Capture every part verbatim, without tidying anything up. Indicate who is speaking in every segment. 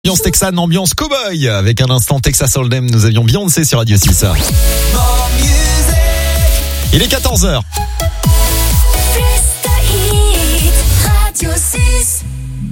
Speaker 1: Ambiance Texane, ambiance cowboy. Avec un instant Texas Hold'em, nous avions Beyoncé sur Radio six. Il est quatorze heures. Radio six.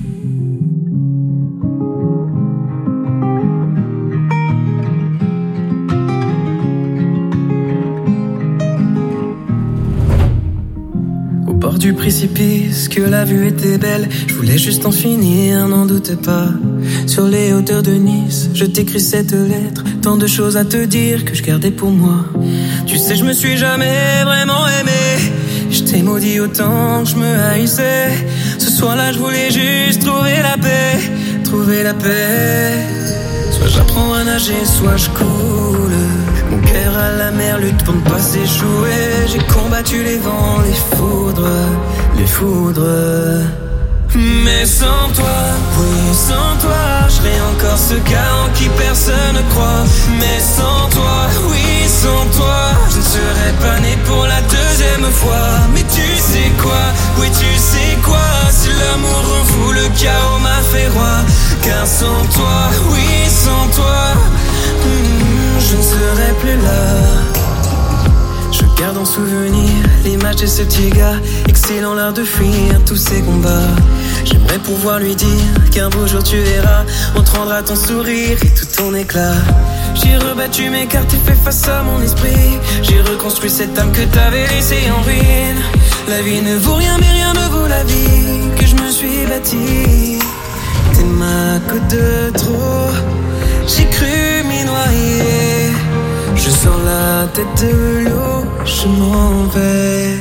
Speaker 2: Au bord du précipice, que la vue était belle, je voulais juste en finir, n'en doute pas. Sur les hauteurs de Nice, je t'écris cette lettre, tant de choses à te dire que je gardais pour moi. Tu sais, je me suis jamais vraiment aimé, je t'ai maudit autant que je me haïssais. Ce soir-là, je voulais juste trouver la paix, trouver la paix. Soit j'apprends à nager, soit je coule. Mon cœur à la mer lutte pour ne pas s'échouer. J'ai combattu les vents, les foudres, les foudres. Mais sans toi, oui, sans toi, je serais encore ce gars en qui personne ne croit. Mais sans toi, oui, sans toi, je ne serais pas né pour la deuxième fois. Mais tu sais quoi, oui, tu sais quoi, si l'amour rend fou, le chaos m'a fait roi. Car sans toi, oui, sans toi, hmm, je ne serais plus là. Je garde en souvenir l'image de ce petit gars, excellent l'art de fuir tous ses combats. J'aimerais pouvoir lui dire qu'un beau jour tu verras, on te rendra ton sourire et tout ton éclat. J'ai rebattu mes cartes et fait face à mon esprit. J'ai reconstruit cette âme que t'avais laissée en ruine. La vie ne vaut rien mais rien ne vaut la vie que je me suis bâtie. T'es ma goutte de trop, j'ai cru m'y noyer. Je sors la tête de l'eau, je m'en vais.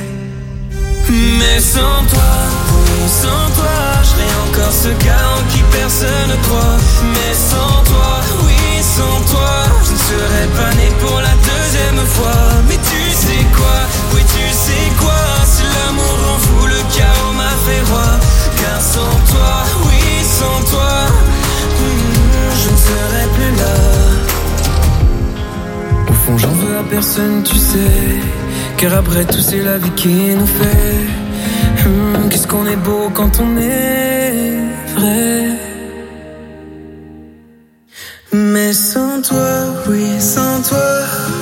Speaker 2: Mais sans toi, oui, sans toi, je serais encore ce gars en qui personne ne croit. Mais sans toi, oui, sans toi, je ne serais pas né pour la deuxième fois. Mais tu sais quoi, oui, tu sais quoi, si l'amour rend fou, le chaos m'a fait roi. Car sans toi, oui, sans toi, hmm, je ne serais plus là. Au fond, j'en veux à personne, tu sais, car après tout, c'est la vie qui nous fait. Hum, qu'est-ce qu'on est beau quand on est vrai. Mais sans toi, oui, sans toi.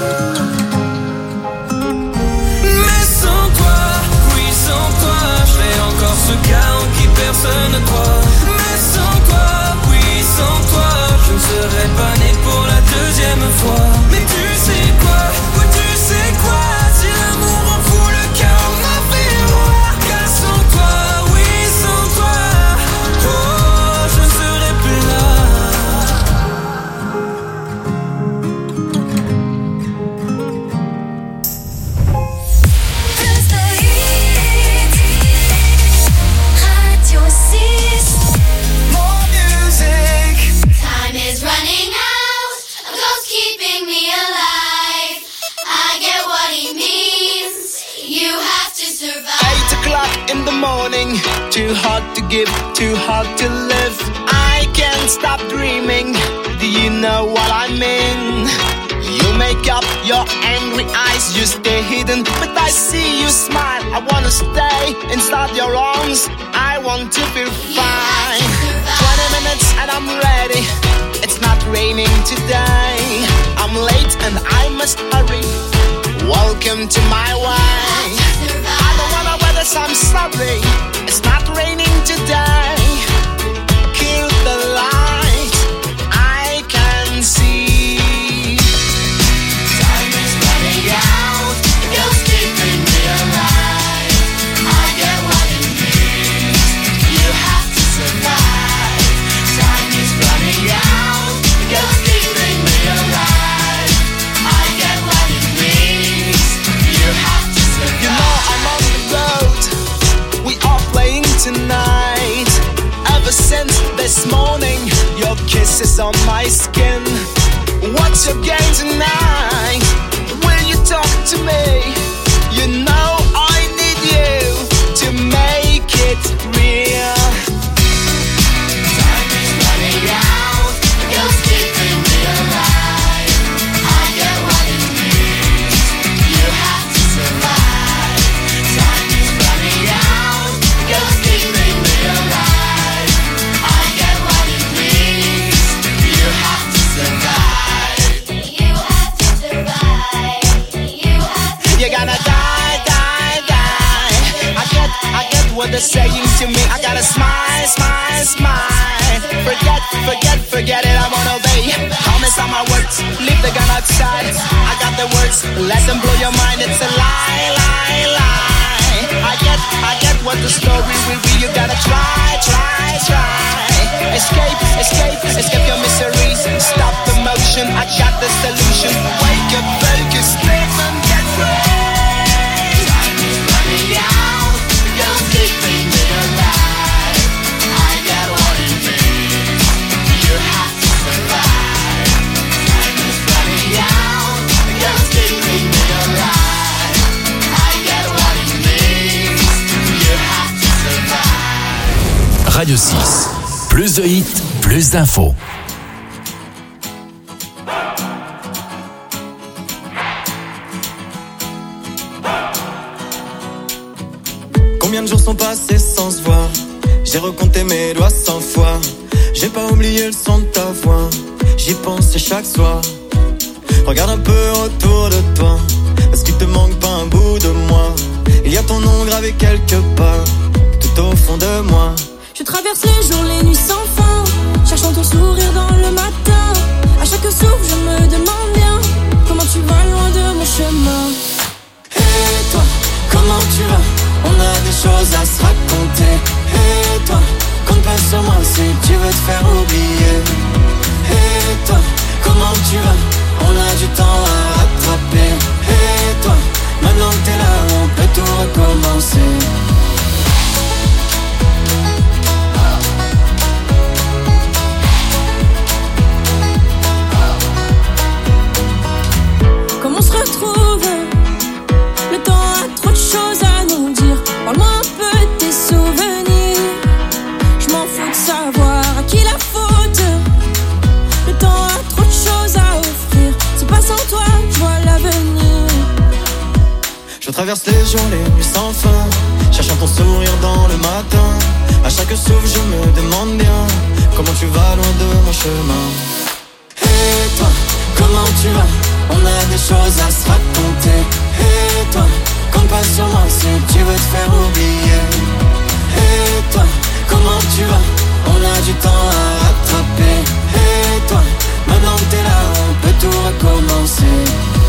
Speaker 2: Mais sans toi, oui, sans toi, je serais encore ce gars en qui personne ne croit. Mais sans toi, oui, sans toi, je ne serais pas né pour la deuxième fois. Mais tu sais quoi, oui, tu sais quoi, si l'amour en fout, le chaos m'a fait roi. Car sans toi, oui, sans toi, oh, je ne serais plus là.
Speaker 3: Plus de hits, Radio six, more music. Time is running out, a ghost keeping me alive. I get what he means, you have to survive.
Speaker 4: Eight o'clock in the morning, too hard to give, too hard to live. I can't stop dreaming, do you know what I mean? You make up your angry eyes, you stay hidden, but I see you smile. I wanna stay inside your arms, I want to feel fine. Twenty minutes and I'm ready, it's not raining today. I'm late and I must hurry, welcome to my way. I don't wanna wear this, I'm sorry, it's not raining today. Kill the light, I can see.
Speaker 3: Time is running out, the ghost keeping me alive. I get what it means, you have to survive. Time is running out, the ghost keeping me alive. I get what it means, you have to survive.
Speaker 4: You know I'm on the road, we are playing tonight. Ever since this morning, your kiss is on my skin. What's your game tonight? Will you talk to me? You know I need you to make it real.
Speaker 3: Time is running out, the ghost keeping me alive. I get what it means, you have to survive. Time is running out, the ghost keeping me alive. I get what it means.
Speaker 4: you're saying to me. I gotta smile, smile, smile. Forget, forget, forget it, I won't obey. Promise on my words, leave the gun outside. I got the words, let them blow your mind. It's a lie, lie, lie. I get, I get what the story will be. You gotta try, try, try. Escape, escape, escape your miseries. Stop the motion, I got the solution. Wake up, focus, live and get free.
Speaker 3: Time is running out, you're keeping me alive. I got what it means, you have to survive. Time is running out, you're keeping me alive. I got what it means, you have to survive.
Speaker 5: Radio six. Plus de hits, plus d'infos.
Speaker 6: Combien de jours sont passés sans se voir? J'ai recompté mes doigts cent fois. J'ai pas oublié le son de ta voix. J'y pensais chaque soir. Regarde un peu autour de toi. Est-ce qu'il te manque pas un bout de moi? Il y a ton nom gravé quelque part, tout au fond de moi.
Speaker 7: Je traverse les jours, les nuits sans fin, cherchant ton sourire dans le matin. À chaque souffle, je me demande bien comment tu vas loin de mon chemin.
Speaker 6: Et toi, comment tu vas? On a des choses à se raconter. Et toi, compte pas sur moi si tu veux te faire oublier. Et toi, comment tu vas? On a du temps à rattraper. Et toi, maintenant que t'es là, on peut tout recommencer.
Speaker 7: On se retrouve, le temps a trop de choses à nous dire. Parle-moi un peu de tes souvenirs. Je m'en fous de savoir à qui la faute. Le temps a trop de choses à offrir. C'est pas sans toi, je vois l'avenir.
Speaker 6: Je traverse les jours, les nuits sans fin, cherchant ton sourire dans le matin. À chaque souffle, je me demande bien comment tu vas loin de mon chemin. Et toi, comment tu vas? On a des choses à se raconter. Et toi, compte pas sur moi si tu veux te faire oublier. Et toi, comment tu vas? On a du temps à rattraper. Et toi, maintenant que t'es là, on peut tout recommencer.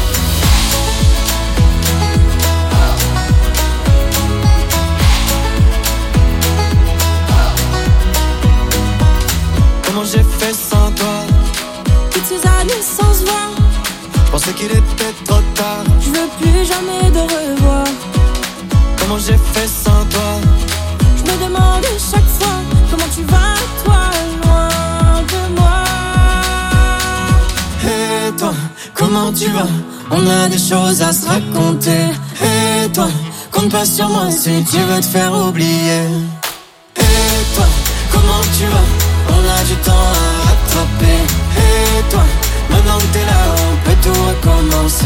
Speaker 6: Comment j'ai fait sans toi?
Speaker 7: Toutes ces années sans se voir,
Speaker 6: je pensais qu'il était trop tard.
Speaker 7: je veux plus jamais de revoir.
Speaker 6: Comment j'ai fait sans toi?
Speaker 7: Je me demande chaque fois comment tu vas, toi, loin de moi.
Speaker 6: Et toi, comment tu vas? On a des choses à se raconter. Et toi, compte pas sur moi si tu veux te faire oublier. Et toi, comment tu vas? On a du temps à rattraper. Et toi, maintenant que t'es là, on peut tout recommencer.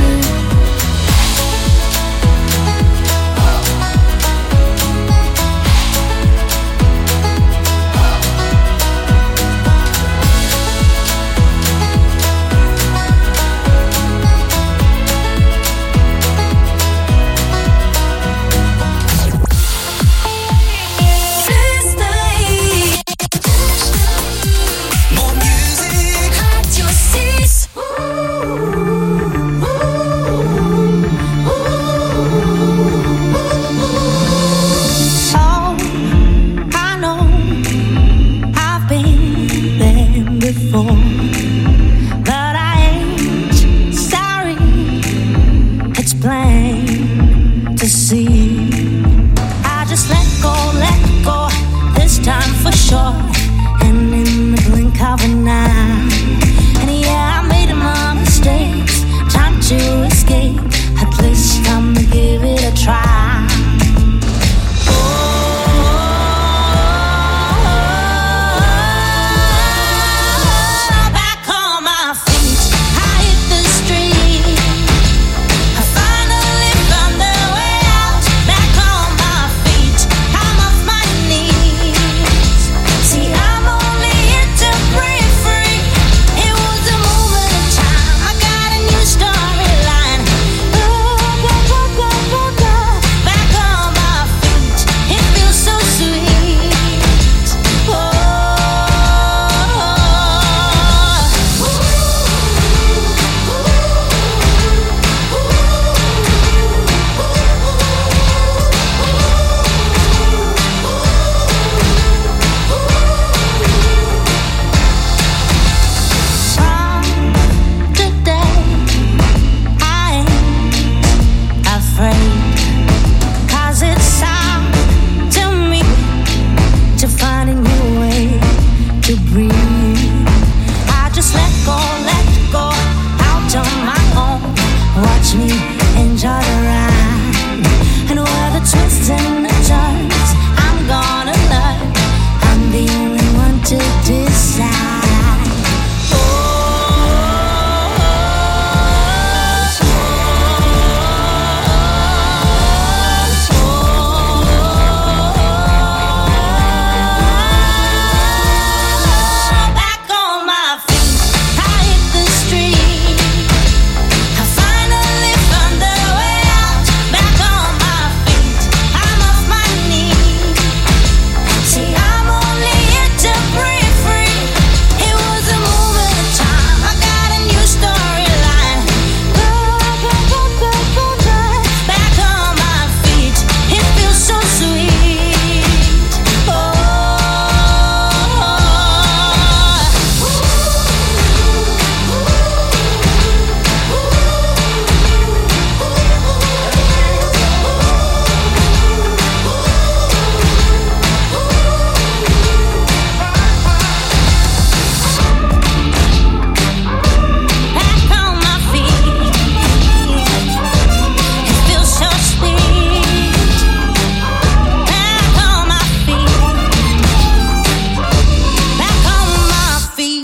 Speaker 7: Free.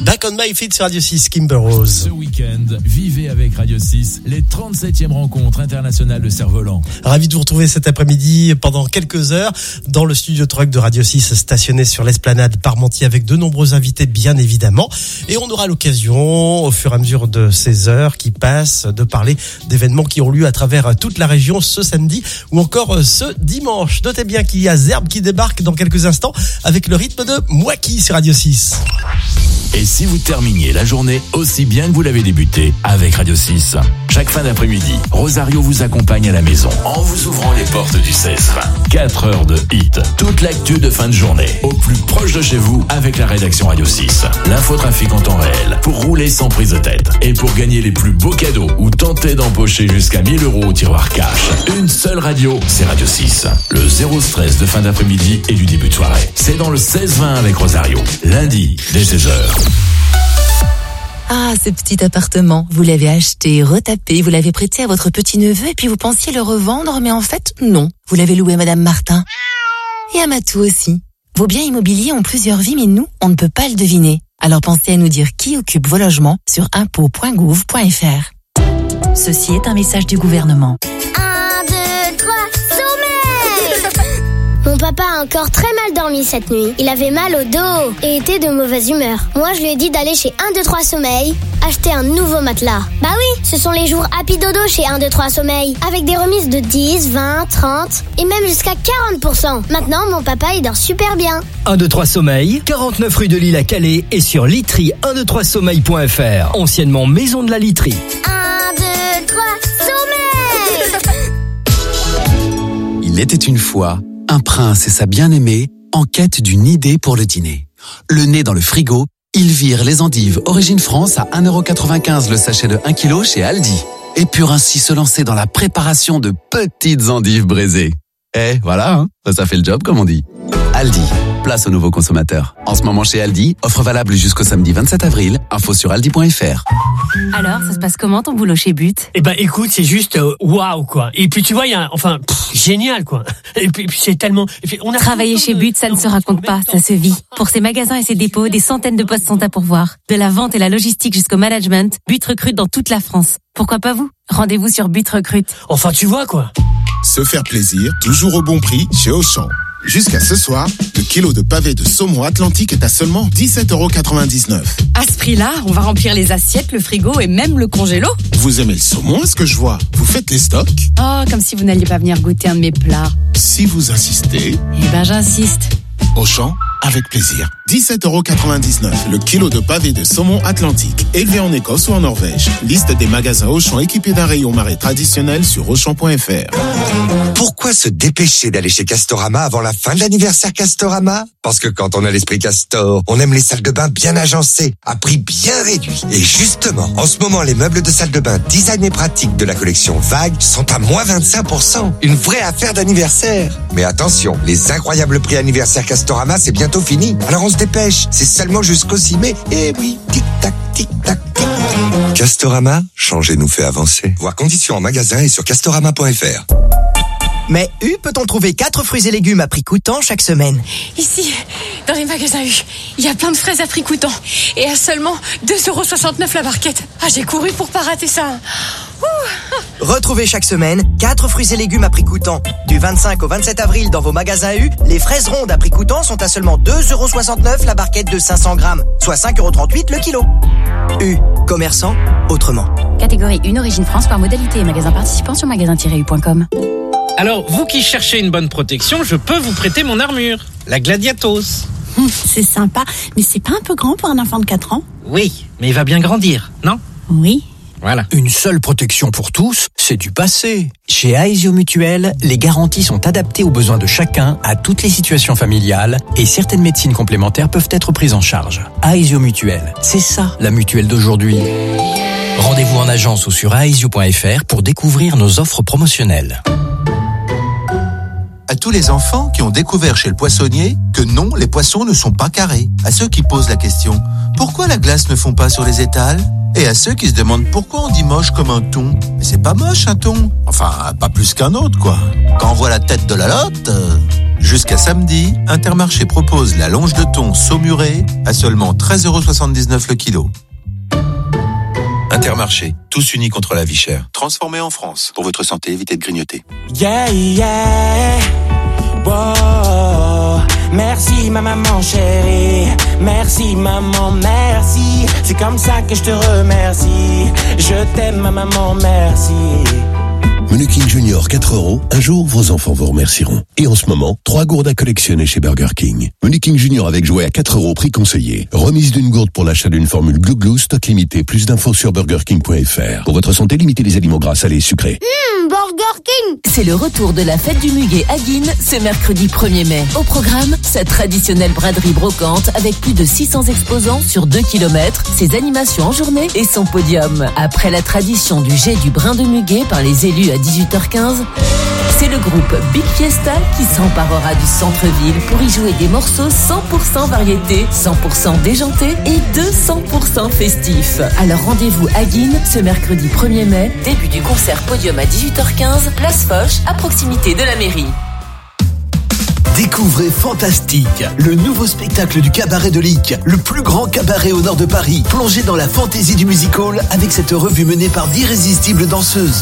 Speaker 8: Back on My Feet sur Radio six, Kimber Rose.
Speaker 5: Ce week-end, vivez avec Radio six les trente-septièmes rencontres internationales de cerf-volant.
Speaker 8: Ravi de vous retrouver cet après-midi pendant quelques heures dans le studio truck de Radio six stationné sur l'esplanade Parmentier avec de nombreux invités bien évidemment. Et on aura l'occasion au fur et à mesure de ces heures qui passent de parler d'événements qui ont lieu à travers toute la région ce samedi ou encore ce dimanche. Notez bien qu'il y a Zerbe qui débarque dans quelques instants avec le rythme de Mouaki sur Radio six.
Speaker 5: Et si vous terminiez la journée aussi bien que vous l'avez débutée avec Radio six, chaque fin d'après-midi, Rosario vous accompagne à la maison en vous ouvrant les portes du seize vingt. quatre heures de hit, toute l'actu de fin de journée, au plus proche de chez vous avec la rédaction Radio six. L'infotrafic en temps réel pour rouler sans prise de tête et pour gagner les plus beaux cadeaux ou tenter d'empocher jusqu'à mille euros au tiroir cash. Une seule radio, c'est Radio six. Le zéro stress de fin d'après-midi et du début de soirée. C'est dans le seize vingt avec Rosario. Lundi, dès seize heures.
Speaker 9: Ah, ce petit appartement, vous l'avez acheté, retapé, vous l'avez prêté à votre petit-neveu et puis vous pensiez le revendre, mais en fait, non. Vous l'avez loué à Madame Martin. Et à Matou aussi. Vos biens immobiliers ont plusieurs vies, mais nous, on ne peut pas le deviner. Alors pensez à nous dire qui occupe vos logements sur impôts point gouv point fr. Ceci est un message du gouvernement.
Speaker 10: Un, deux, trois, sommeil! Mon papa a encore très mal dormi cette nuit. Il avait mal au dos et était de mauvaise humeur. Moi, je lui ai dit d'aller chez un, deux, trois, sommeil, acheter un nouveau matelas. Bah oui, ce sont les jours Happy Dodo chez un, deux, trois, sommeil, avec des remises de dix, vingt, trente et même jusqu'à quarante pour cent. Maintenant, mon papa, il dort super bien.
Speaker 11: un, deux, trois, sommeil, quarante-neuf rue de Lille à Calais et sur literie un, deux, trois, sommeil point fr, anciennement Maison de la Literie.
Speaker 10: un, deux, trois, sommeil!
Speaker 12: Il était une fois un prince et sa bien-aimée en quête d'une idée pour le dîner. Le nez dans le frigo, ils virent les endives Origine France à un euro quatre-vingt-quinze le sachet de un kilo chez Aldi et purent ainsi se lancer dans la préparation de petites endives braisées. Eh, voilà, hein, ça fait le job comme on dit. Aldi, place aux nouveaux consommateurs. En ce moment chez Aldi, offre valable jusqu'au samedi vingt-sept avril, info sur aldi point fr.
Speaker 9: Alors, ça se passe comment ton boulot chez But?
Speaker 13: Eh ben, écoute, c'est juste euh, waouh quoi. Et puis tu vois, il y a, enfin, pff, génial quoi. Et puis, et puis c'est tellement. Et puis, on a
Speaker 9: Travailler chez But, ça ne se raconte pas, ça se vit. Pour ses magasins et ses dépôts, des centaines de postes sont à pourvoir. De la vente et la logistique jusqu'au management, But recrute dans toute la France. Pourquoi pas vous? Rendez-vous sur But Recrute.
Speaker 13: Enfin, tu vois quoi.
Speaker 14: Se faire plaisir, toujours au bon prix chez Auchan. Jusqu'à ce soir, le kilo de pavé de saumon Atlantique est à seulement dix-sept euros quatre-vingt-dix-neuf.
Speaker 15: À ce prix-là, on va remplir les assiettes, le frigo et même le congélo.
Speaker 14: Vous aimez le saumon, est-ce que je vois? Vous faites les stocks?
Speaker 15: Oh, comme si vous n'alliez pas venir goûter un de mes plats.
Speaker 14: Si vous insistez...
Speaker 15: Eh ben, j'insiste.
Speaker 14: Auchan, avec plaisir. dix-sept euros quatre-vingt-dix-neuf, le kilo de pavé de saumon Atlantique, élevé en Écosse ou en Norvège. Liste des magasins Auchan équipés d'un rayon marée traditionnel sur auchan point fr.
Speaker 16: Pourquoi se dépêcher d'aller chez Castorama avant la fin de l'anniversaire Castorama? Parce que quand on a l'esprit Castor, on aime les salles de bain bien agencées, à prix bien réduit. Et justement, en ce moment, les meubles de salle de bain design et pratique de la collection Vague sont à moins vingt-cinq pour cent. Une vraie affaire d'anniversaire. Mais attention, les incroyables prix anniversaire Castorama, c'est bientôt fini. Alors on se dépêche, c'est seulement jusqu'au six mai. Et oui, tic-tac, tic-tac, tic. Castorama, changer nous fait avancer. Voir conditions en magasin et sur castorama point fr.
Speaker 17: Mais U peut-on trouver quatre fruits et légumes à prix coûtant chaque semaine?
Speaker 15: Ici, dans les magasins U, il y a plein de fraises à prix coûtant. Et à seulement deux euros soixante-neuf la barquette. Ah, j'ai couru pour pas rater ça. Ouh.
Speaker 17: Retrouvez chaque semaine quatre fruits et légumes à prix coûtant. Du vingt-cinq au vingt-sept avril dans vos magasins U, les fraises rondes à prix coûtant sont à seulement deux euros soixante-neuf la barquette de cinq cents grammes, soit cinq euros trente-huit le kilo. U, commerçant autrement.
Speaker 15: Catégorie un Origine France par modalité et magasin participant sur magasin tiret u point com.
Speaker 18: Alors, vous qui cherchez une bonne protection, je peux vous prêter mon armure, la Gladiatos.
Speaker 15: Hum, c'est sympa, mais c'est pas un peu grand pour un enfant de quatre ans?
Speaker 18: Oui, mais il va bien grandir, non?
Speaker 15: Oui.
Speaker 18: Voilà.
Speaker 11: Une seule protection pour tous, c'est du passé. Chez Aesio Mutuel, les garanties sont adaptées aux besoins de chacun, à toutes les situations familiales, et certaines médecines complémentaires peuvent être prises en charge. Aesio Mutuel, c'est ça la mutuelle d'aujourd'hui. Rendez-vous en agence ou sur aesio point fr pour découvrir nos offres promotionnelles.
Speaker 19: À tous les enfants qui ont découvert chez le poissonnier que non, les poissons ne sont pas carrés. À ceux qui posent la question, pourquoi la glace ne fond pas sur les étals? Et à ceux qui se demandent pourquoi on dit moche comme un thon. Mais c'est pas moche un thon. Enfin, pas plus qu'un autre, quoi. Quand on voit la tête de la lotte... Euh... Jusqu'à samedi, Intermarché propose la longe de thon saumurée à seulement treize euros soixante-dix-neuf le kilo. Intermarché, tous unis contre la vie chère. Transformé en France. Pour votre santé, évitez de grignoter.
Speaker 20: Yeah, yeah. Wow. Merci ma maman chérie. Merci maman, merci. C'est comme ça que je te remercie. Je t'aime ma maman, merci.
Speaker 21: Menu King Junior quatre euros. Un jour, vos enfants vous remercieront. Et en ce moment, trois gourdes à collectionner chez Burger King. Menu King Junior avec jouet à quatre euros, prix conseillé. Remise d'une gourde pour l'achat d'une formule Glou Glou, stock limité. Plus d'infos sur burger king point f r. Pour votre santé, limitez les aliments gras, salés et sucrés.
Speaker 10: Mmh, Burger King.
Speaker 9: C'est le retour de la fête du muguet à Guînes ce mercredi premier mai. Au programme, sa traditionnelle braderie brocante avec plus de six cents exposants sur deux kilomètres, ses animations en journée et son podium. Après la tradition du jet du brin de muguet par les élus à dix-huit heures quinze, c'est le groupe Big Fiesta qui s'emparera du centre-ville pour y jouer des morceaux cent pour cent variété, cent pour cent déjantés et deux cents pour cent festifs. Alors rendez-vous à Guînes ce mercredi premier mai, début du concert podium à dix-huit heures quinze, place Foch, à proximité de la mairie.
Speaker 22: Découvrez Fantastique, le nouveau spectacle du cabaret de Lick, le plus grand cabaret au nord de Paris. Plongez dans la fantaisie du music hall avec cette revue menée par d'irrésistibles danseuses.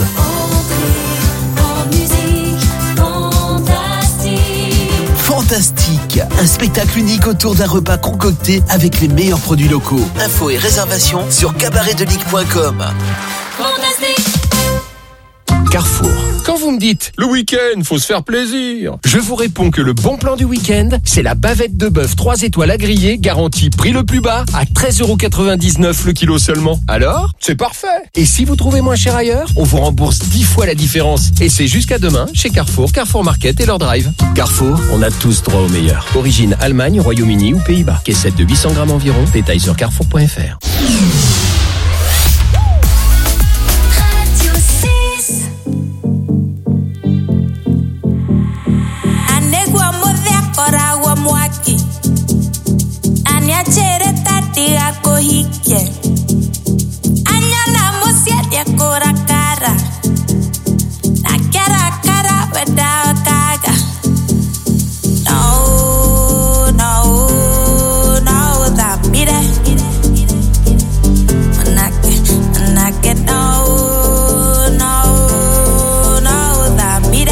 Speaker 22: Fantastique, un spectacle unique autour d'un repas concocté avec les meilleurs produits locaux. Infos et réservations sur cabaret de lick point com.
Speaker 23: Carrefour. Quand vous me dites le week-end, faut se faire plaisir, je vous réponds que le bon plan du week-end, c'est la bavette de bœuf trois étoiles à griller, garantie prix le plus bas à treize euros quatre-vingt-dix-neuf le kilo seulement. Alors, c'est parfait. Et si vous trouvez moins cher ailleurs, on vous rembourse dix fois la différence. Et c'est jusqu'à demain chez Carrefour, Carrefour Market et leur drive. Carrefour, on a tous droit au meilleur. Origine Allemagne, Royaume-Uni ou Pays-Bas. Caissette de huit cents grammes environ. Détail sur carrefour point f r.
Speaker 24: Chere tati ako hike Anyana musia dia kora kara Na kara kara weda kaga No, no, no Da mire Manake, manake no, no, no Da mire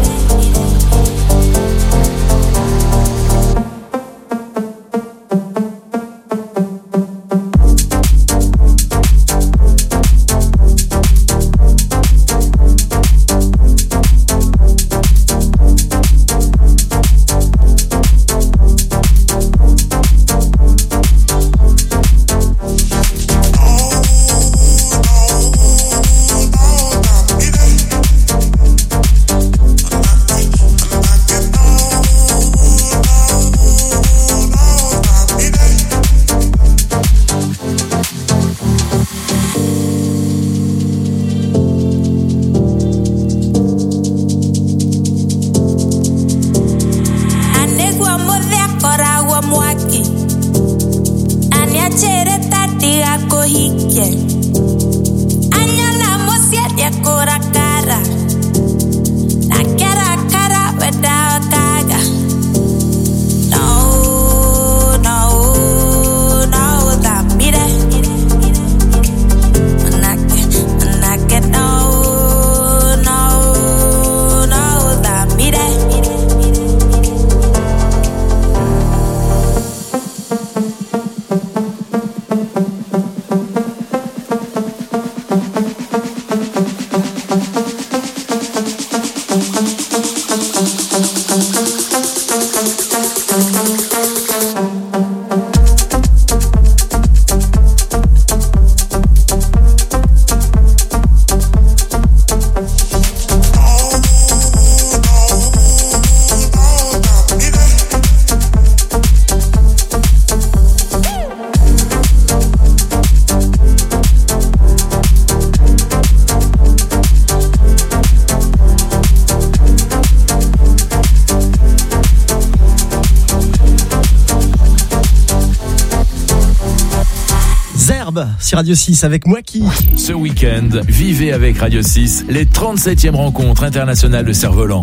Speaker 8: sur Radio six avec moi qui.
Speaker 5: Ce week-end, vivez avec Radio six les trente-septièmes rencontres internationales de cerfs-volants.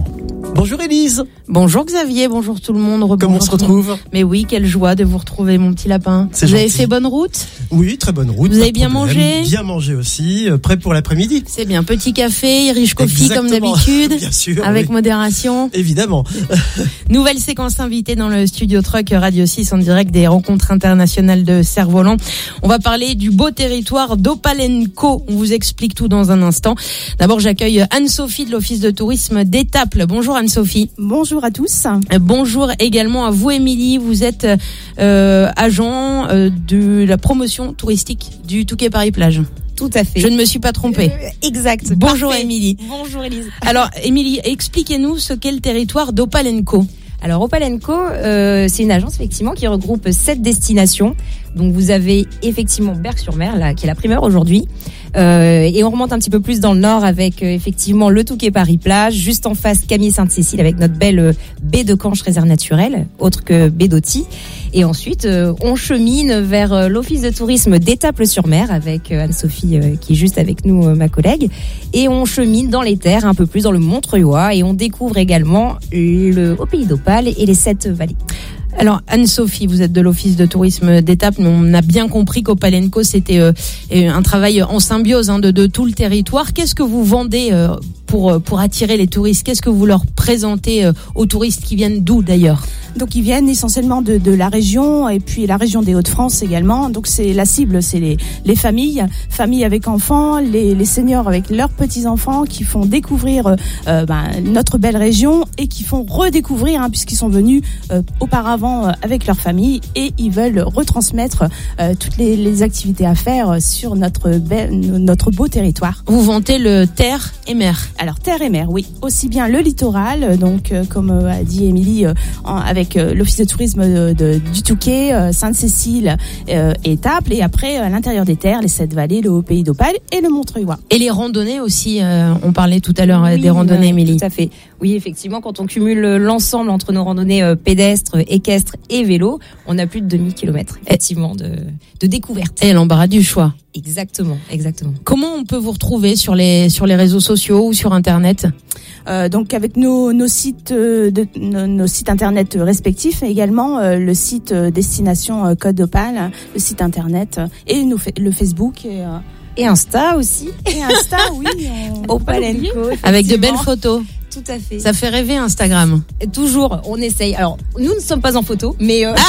Speaker 8: Bonjour Élise.
Speaker 1: Bonjour Xavier, bonjour tout le monde. Rebonjour.
Speaker 8: Comment on se retrouve ?
Speaker 1: Mais oui, quelle joie de vous retrouver mon petit lapin.
Speaker 8: C'est
Speaker 1: vous
Speaker 8: gentil.
Speaker 1: avez fait bonne route ?
Speaker 8: Oui, très bonne route.
Speaker 1: Vous avez bien mangé ?
Speaker 8: Bien mangé aussi, euh, prêt pour l'après-midi.
Speaker 1: C'est bien, petit café, Irish Coffee
Speaker 8: Exactement.
Speaker 1: comme d'habitude.
Speaker 8: Bien sûr.
Speaker 1: Avec
Speaker 8: oui.
Speaker 1: modération.
Speaker 8: Évidemment.
Speaker 1: Nouvelle séquence invitée dans le studio Truck Radio six en direct des rencontres internationales de Cerf-Volant. On va parler du beau territoire d'Opal and Co. On vous explique tout dans un instant. D'abord, j'accueille Anne-Sophie de l'Office de tourisme d'Étaples. Bonjour Anne-Sophie.
Speaker 2: Bonjour à tous.
Speaker 1: Bonjour également à vous Émilie. Vous êtes euh, agent euh, de la promotion touristique du Touquet Paris Plage.
Speaker 2: Tout à fait.
Speaker 1: Je ne me suis pas trompée.
Speaker 2: Euh, exact.
Speaker 1: Bonjour
Speaker 2: Parfait.
Speaker 1: Émilie.
Speaker 2: Bonjour Élise.
Speaker 1: Alors Émilie, expliquez-nous ce qu'est le territoire d'Opal and Co.
Speaker 3: Alors Opal and Co, euh, c'est une agence effectivement qui regroupe sept destinations. Donc vous avez effectivement Berck-sur-Mer, là, qui est la primeur aujourd'hui. Euh, et on remonte un petit peu plus dans le nord avec euh, effectivement le Touquet Paris Plage, juste en face Camille-Sainte-Cécile avec notre belle euh, baie de Canche réserve naturelle, autre que baie d'Auty. Et ensuite, euh, on chemine vers euh, l'office de tourisme d'Étaples-sur-Mer avec euh, Anne-Sophie euh, qui est juste avec nous, euh, ma collègue. Et on chemine dans les terres, un peu plus dans le Montreuilois, et on découvre également le Haut Pays d'Opale et les sept vallées.
Speaker 1: Alors Anne-Sophie, vous êtes de l'Office de tourisme d'Étaples, mais on a bien compris qu'Opal and Co, c'était euh, un travail en symbiose hein, de, de tout le territoire. Qu'est-ce que vous vendez euh, pour, pour attirer les touristes ? Qu'est-ce que vous leur présentez euh, aux touristes qui viennent d'où d'ailleurs ?
Speaker 2: Donc ils viennent essentiellement de, de la région et puis la région des Hauts-de-France également. Donc c'est la cible, c'est les, les familles, familles avec enfants, les, les seniors avec leurs petits-enfants qui font découvrir euh, ben, notre belle région et qui font redécouvrir hein, puisqu'ils sont venus euh, auparavant euh, avec leur famille et ils veulent retransmettre euh, toutes les, les activités à faire sur notre, be- notre beau territoire.
Speaker 1: Vous vantez le terre et mer.
Speaker 2: Alors terre et mer, oui. Aussi bien le littoral, donc euh, comme euh, a dit Émilie, euh, en, avec avec euh, l'office de tourisme de, de, du Touquet, euh, Sainte-Cécile euh, et Étaples, et après à l'intérieur des terres, les sept vallées, le Haut Pays d'Opale et le Montreuilois.
Speaker 1: Et les randonnées aussi, euh, on parlait tout à l'heure oui, des randonnées,
Speaker 3: euh,
Speaker 1: Émilie.
Speaker 3: Tout à fait. Oui, effectivement, quand on cumule l'ensemble entre nos randonnées euh, pédestres, équestres et vélos, on a plus de demi-kilomètre, effectivement, de, de découverte.
Speaker 1: Et l'embarras du choix.
Speaker 3: Exactement, exactement.
Speaker 1: Comment on peut vous retrouver sur les, sur les réseaux sociaux ou sur Internet ?
Speaker 2: Euh, donc avec nos, nos sites euh, de, nos, nos sites internet respectifs, et également euh, le site euh, destination euh, Côte d'Opale, le site internet euh, et nos, le Facebook et, euh,
Speaker 3: et Insta aussi.
Speaker 2: Et Insta, oui.
Speaker 3: Opal and Co.
Speaker 1: Avec de belles photos.
Speaker 3: Tout à fait.
Speaker 1: Ça fait rêver Instagram.
Speaker 3: Et toujours, on essaye. Alors, nous ne sommes pas en photo, mais euh...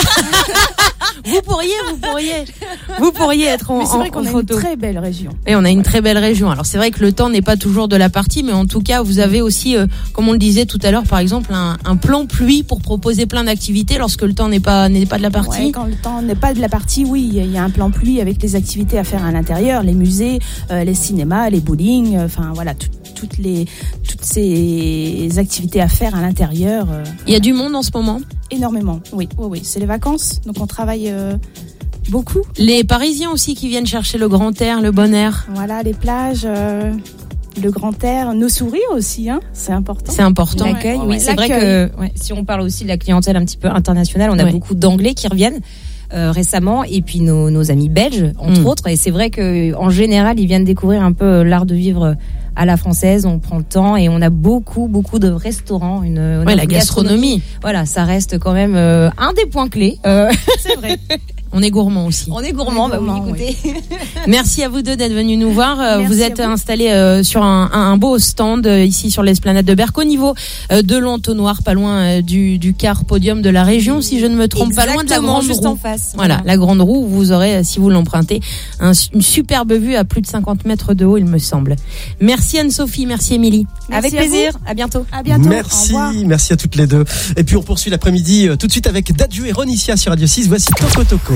Speaker 1: vous pourriez, vous pourriez, vous pourriez être en,
Speaker 2: mais c'est vrai
Speaker 1: en,
Speaker 2: qu'on
Speaker 1: en
Speaker 2: a
Speaker 1: photo.
Speaker 2: Une très belle région.
Speaker 1: Et on a une très belle région. Alors c'est vrai que le temps n'est pas toujours de la partie, mais en tout cas vous avez aussi, euh, comme on le disait tout à l'heure, par exemple un, un plan pluie pour proposer plein d'activités lorsque le temps n'est pas n'est pas de la partie.
Speaker 2: Ouais, quand le temps n'est pas de la partie, oui, il y a un plan pluie avec les activités à faire à l'intérieur, les musées, euh, les cinémas, les bowling, enfin euh, voilà, tout, toutes les toutes ces activités à faire à l'intérieur. Euh,
Speaker 1: il y a du monde en ce moment ?
Speaker 2: Énormément, oui, oui, oui. C'est les vacances, donc on travaille euh, beaucoup.
Speaker 1: Les Parisiens aussi qui viennent chercher le grand air, le bon air.
Speaker 2: Voilà, les plages, euh, le grand air, nos sourires aussi, hein, c'est important.
Speaker 1: C'est important.
Speaker 3: L'accueil,
Speaker 2: ouais,
Speaker 3: oui,
Speaker 2: ouais,
Speaker 3: c'est
Speaker 2: l'accueil.
Speaker 3: vrai que ouais, si on parle aussi de la clientèle un petit peu internationale, on a
Speaker 1: ouais.
Speaker 3: beaucoup d'Anglais qui reviennent. Euh, récemment et puis nos, nos amis belges entre mmh. autres, et c'est vrai que en général ils viennent découvrir un peu l'art de vivre à la française. On prend le temps et on a beaucoup beaucoup de restaurants, une, une
Speaker 1: ouais, la gastronomie. gastronomie
Speaker 3: voilà, ça reste quand même euh, un des points clés. euh...
Speaker 2: c'est vrai.
Speaker 1: On est gourmand aussi.
Speaker 3: On est gourmand, bah oui, écoutez.
Speaker 2: Oui.
Speaker 1: Merci à vous deux d'être venus nous voir.
Speaker 2: Merci
Speaker 1: vous êtes installés euh, sur un, un, un beau stand euh, ici sur l'esplanade de Berck, au niveau euh, de l'entonnoir, pas loin euh, du, du car podium de la région, si je ne me trompe.
Speaker 3: Exactement,
Speaker 1: pas loin de la grande
Speaker 3: juste
Speaker 1: roue.
Speaker 3: En face.
Speaker 1: Voilà, voilà, la grande roue où vous aurez, si vous l'empruntez, un, une superbe vue à plus de cinquante mètres de haut, il me semble. Merci Anne-Sophie, merci Émilie.
Speaker 3: Avec plaisir, à, à bientôt.
Speaker 2: À bientôt.
Speaker 8: Merci, merci à toutes les deux. Et puis on poursuit l'après-midi euh, tout de suite avec Dadju et Ronicia sur Radio six. Voici Toco Toco.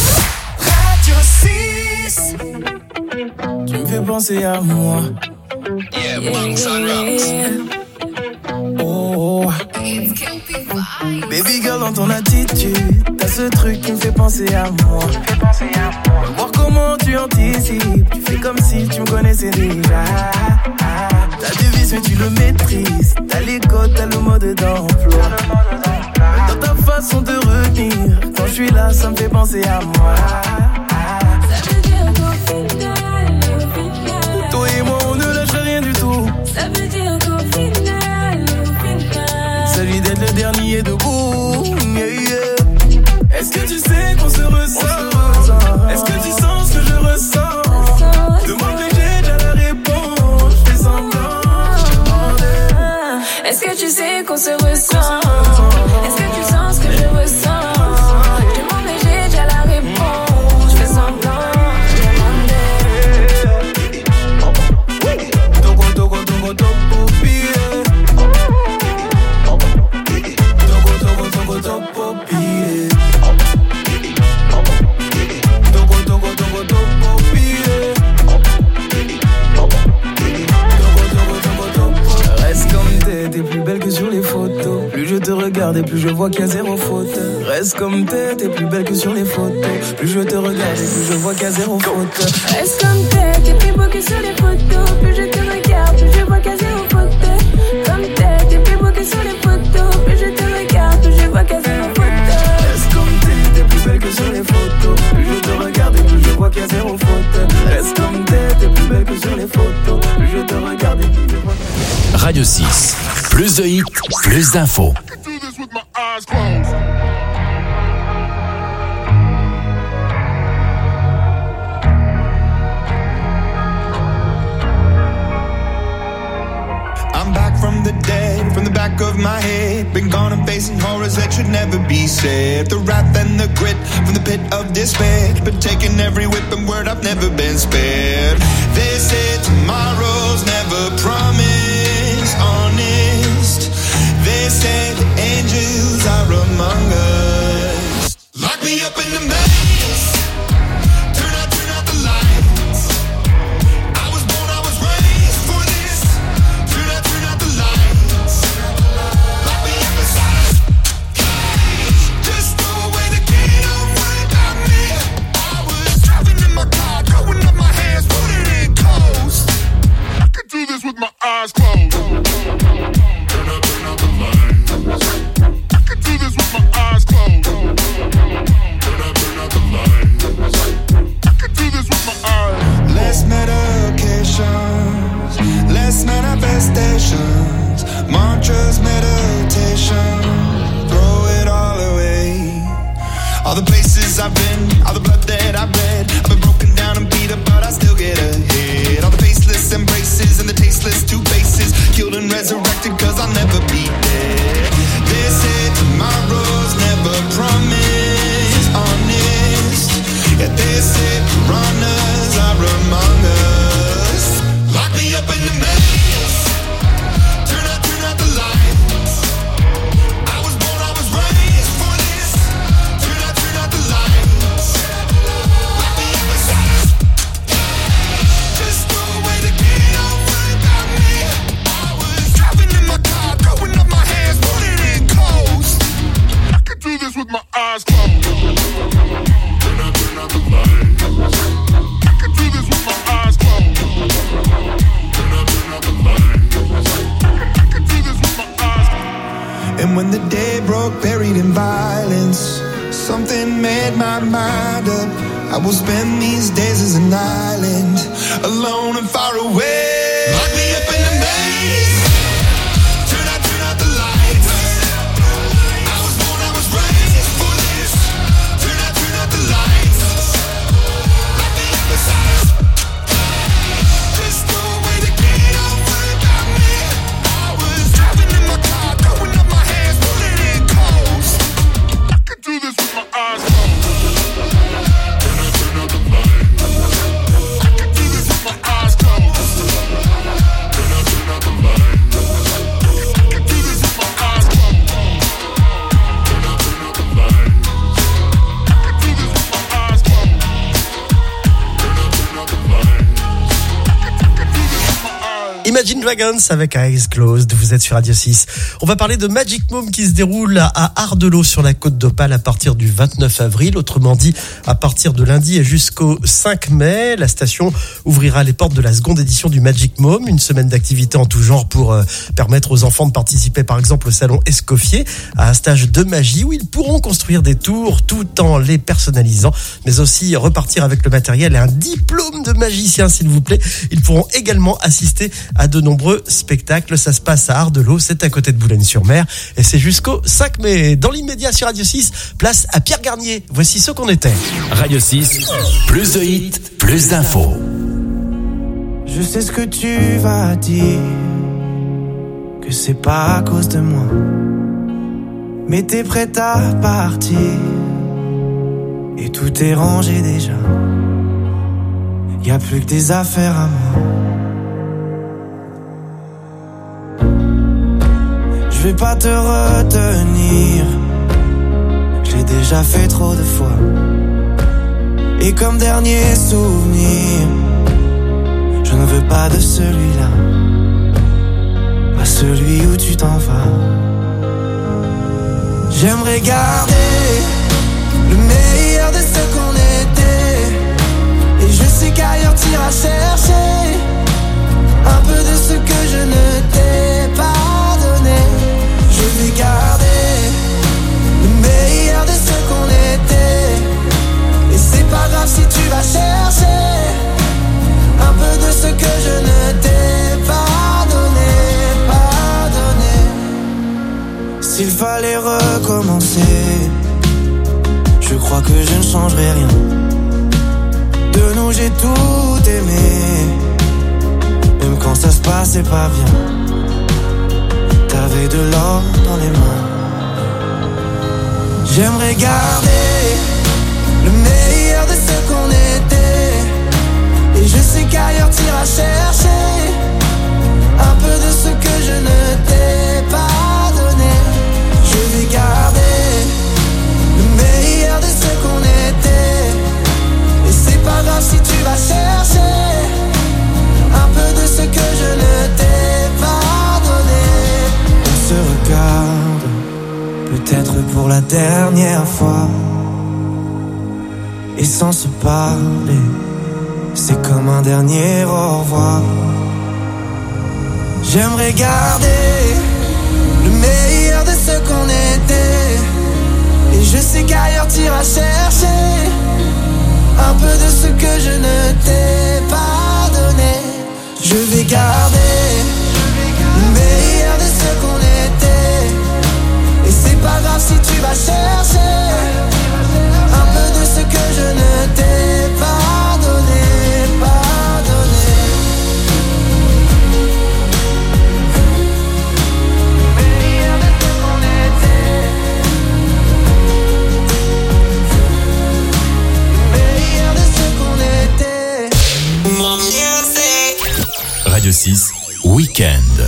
Speaker 4: Radio six. Tu me fais penser à moi. Yeah, Morning Sun Rocks. Oh, baby girl, dans ton attitude, t'as ce truc qui me fait penser à moi. Voir comment tu anticipes, tu fais comme si tu me connaissais déjà. T'as des vices mais tu le maîtrises, t'as les codes, t'as le mode d'emploi. Dans ta façon de retenir, quand je suis là, ça me fait penser à moi.
Speaker 7: Ça veut dire qu'au final, au final,
Speaker 4: toi et moi on ne lâche rien du tout.
Speaker 7: Ça veut dire qu'au final, au final, qu'on se ressent. Est-ce que tu sens ce que je ressens? Je demande mais j'ai déjà la réponse. Je fais semblant de demander.
Speaker 4: Togo, togo, togo, togo, pire. Togo, togo, togo, togo, pire. Togo, togo, togo, togo, pire. Reste comme t'es, t'es plus belle que sur les photos. Plus je te regarde et plus je vois qu'il y a zéro faute. Reste comme t'es, t'es plus belle que sur les photos. Plus je te regarde et plus je vois qu'il y a zéro faute.
Speaker 7: Reste comme t'es, t'es plus beau que sur les photos. Plus je te regarde, plus je vois qu'il y a zéro faute. Comme t'es, t'es plus beau que sur les photos. Plus je te regarde, plus je vois qu'il y a zéro faute.
Speaker 4: Reste comme t'es, t'es plus belle que sur les photos. Plus je te regarde et plus je vois qu'il y a zéro faute. Reste comme t'es, t'es plus belle que sur les photos. Plus je te regarde et plus je vois qu'il y a...
Speaker 5: Radio six. Plus de hits, plus d'infos.
Speaker 6: I'm back from the dead, from the back of my head. Been gone and facing horrors that should never be said. The wrath and the grit from the pit of despair. Been taking every whip and word, I've never been spared. They say tomorrow's never promised, honest. They say the angels are among us. Lock me up in the maze. Turn out, turn out the lights. I was born, I was raised for this. Turn out, turn out the lights. Lock me up inside a cage. Just throw away the key, don't worry about me. I was driving in my car, throwing up my hands, putting it in coast. I could do this with my eyes closed. Turn out, turn out the lights. I could do this with my eyes closed. Turn out, turn out the lights. I could do this with my eyes. Less medications, less manifestations, mantras, meditation, throw it all away. All the places I've been, all the blood that I've bled, I've been broken down and beat up, but I still get ahead. All the faceless embraces and the tasteless two faces, killed and resurrected cause I'll never be dead. They say tomorrow's never promised, honest. Yeah, they say piranhas are among us. Lock me up in the maze. Turn out, turn out the lights. I was born, I was raised for this. Turn out, turn out the lights. Lock me up inside a cage. Just throw away the key, don't worry about me. I was driving in my car, throwing up my hands, putting it in coast. I could do this with my eyes closed. Turn out, turn out the lights. I could do this with my eyes closed. Turn out, turn out the lights. I could do this with my eyes closed. And when the day broke, buried in violence, something made my mind up. I will spend these days as an island, alone and far away. Lock me up in the maze. Turn out, turn out the lights. I was born, I was raised for this. Turn out, turn out the lights. Lock me up inside a cage. Just throw away the key, don't worry about me. I was driving in my car, throwing up my hands, putting it in coast. I could do this with my eyes closed. Turn out, turn out the lights. I could do this with my eyes closed. Turn out, turn out the lights. I could do this with my eyes closed. Turn out, turn out the lights. I could do this with my eyes closed. Turn out, turn out the lights.
Speaker 8: Imagine Dragons avec Eyes Closed, vous êtes sur Radio six. On va parler de Magic Mom qui se déroule à Ardelot sur la côte d'Opale à partir du vingt-neuf avril, autrement dit à partir de lundi et jusqu'au cinq mai. La station ouvrira les portes de la seconde édition du Magic Mom, une semaine d'activités en tout genre pour euh, permettre aux enfants de participer par exemple au salon Escoffier à un stage de magie où ils pourront construire des tours tout en les personnalisant, mais aussi repartir avec le matériel et un diplôme de magicien s'il vous plaît. Ils pourront également assister à de nombreux spectacles. Ça se passe à Ardelot, c'est à côté de Boulogne-sur-Mer et c'est jusqu'au cinq mai. Dans l'immédiat sur Radio six, place à Pierre Garnier. Voici ce qu'on était.
Speaker 5: Radio six, plus de hits, plus d'infos.
Speaker 4: Je sais ce que tu vas dire, que c'est pas à cause de moi. Mais t'es prête à partir et tout est rangé déjà. Y'a plus que des affaires à moi. Je vais pas te retenir, j'ai déjà fait trop de fois. Et comme dernier souvenir, je ne veux pas de celui-là, pas celui où tu t'en vas. J'aimerais garder le meilleur de ce qu'on était, et je sais qu'ailleurs t'iras chercher un peu de ce que je ne t'ai pas donné. Je vais garder le meilleur de ce qu'on était, et c'est pas grave si tu vas chercher un peu de ce que je ne t'ai pas donné, pas donné. S'il fallait recommencer, je crois que je ne changerai rien. De nous j'ai tout aimé, même quand ça se passait pas bien. T'avais de l'or dans les mains. J'aimerais garder le meilleur de ce qu'on était, et je sais qu'ailleurs t'iras chercher un peu de ce que je ne t'ai pas donné. Je vais garder le meilleur de ce qu'on était, et c'est pas grave si tu vas chercher un peu de ce que je ne t'ai pas donné. On se regarde, peut-être pour la dernière fois, et sans se parler, c'est comme un dernier au revoir. J'aimerais garder le meilleur de ce qu'on était, et je sais qu'ailleurs t'iras chercher un peu de ce que je ne t'ai pas donné. Je vais garder le meilleur de ce qu'on était, et c'est pas grave si tu vas chercher un peu de ce que je ne t'ai pas donné, pas donné. Le meilleur de ce qu'on était, le meilleur de ce qu'on était. Mon music.
Speaker 5: Radio six, Week-end.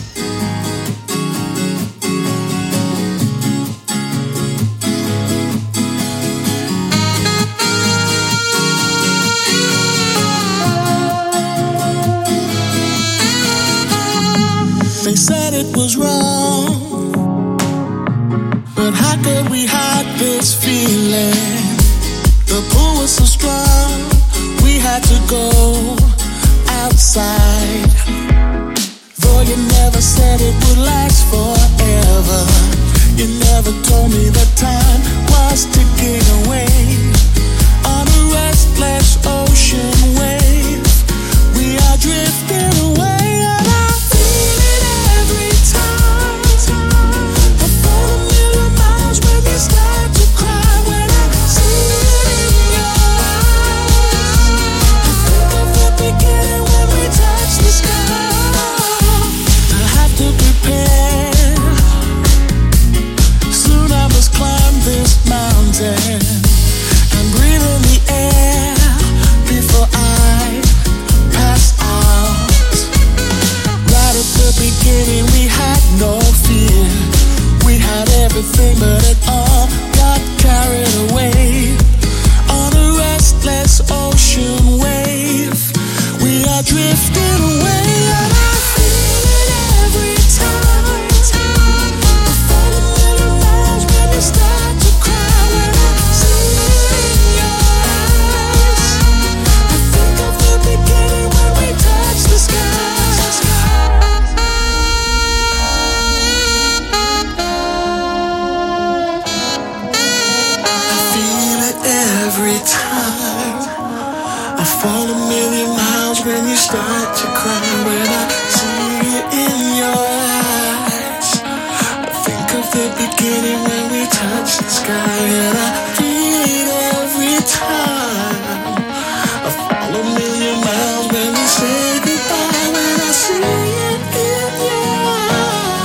Speaker 12: They said it was wrong, but how could we hide this feeling? The pull was so strong, we had to go outside. Though you never said it would last forever, you never told me that time was ticking away. On a restless ocean wave, we are drifting away. And breathe in the air before I pass out. Right at the beginning we had no fear, we had everything but it all got carried away. On a restless ocean wave, we are drifting away. And I feel it every time. I fall a million miles when you start to cry. Every time I fall a million miles when you start to cry. When I see it in your eyes, I think of the beginning when we touch the sky. And I feel it every time I fall a million miles when we say goodbye. When I see it in your eyes.